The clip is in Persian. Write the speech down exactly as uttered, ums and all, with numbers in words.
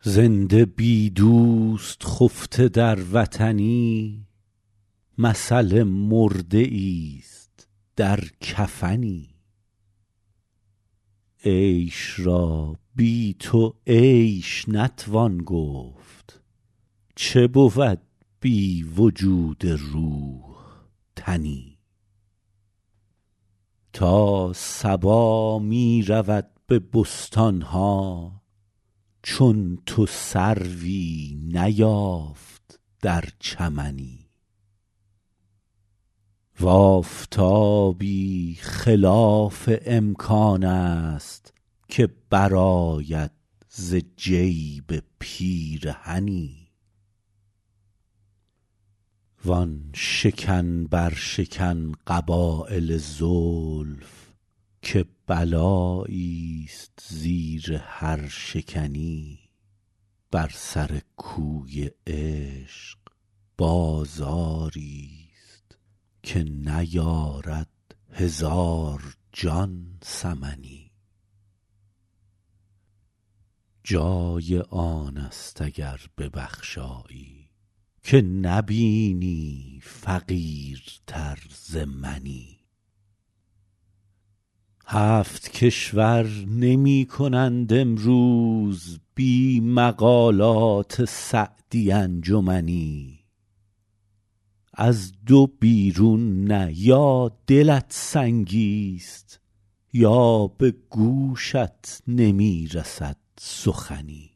زنده بی دوست خفته در وطنی، مثل مرده ایست در کفنی. عیش را بی تو عیش نتوان گفت، چه بود بی وجود روح تنی. تا صبا می رود به بستان ها، چون تو سروی نیافت در چمنی. و آفتابی خلاف امکان است که برآید ز جیب پیرهنی. وان شکن بر شکن قبایل زلف، که بلایی است زیر هر شکنی. بر سر کوی عشق بازاری است که نیارد هزار جان ثمنی. جای آن است اگر ببخشایی، که نبینی فقیرتر ز منی. هفت کشور نمی کنند امروز بی مقالات سعدی انجمنی. از دو بیرون نه یا دلت سنگی است، یا به گوشت نمی رسد سخنی.